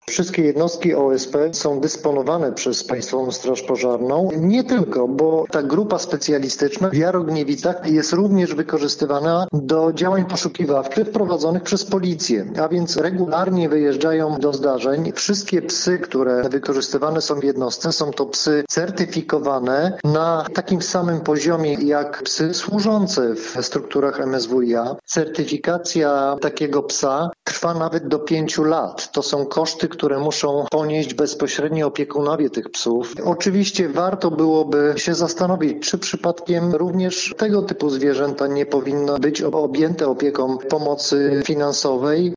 Wszystkie jednostki OSP są dysponowane przez Państwową Straż Pożarną. Nie tylko, bo ta grupa specjalistyczna w Jarogniewicach jest również wykorzystywana do działań poszukiwawczych prowadzonych przez policję, a więc regularnie wyjeżdżają do zdarzeń. Wszystkie psy, które wykorzystywane są w jednostce, są to psy certyfikowane na takim samym poziomie jak psy służące w strukturach MSWiA. Certyfikacja takiego psa trwa nawet do 5 lat. To są koszty, które muszą ponieść bezpośrednio opiekunowie tych psów. Oczywiście warto byłoby się zastanowić, czy przypadkiem również tego typu zwierzęta nie powinno być objęte opieką pomocy finansowej.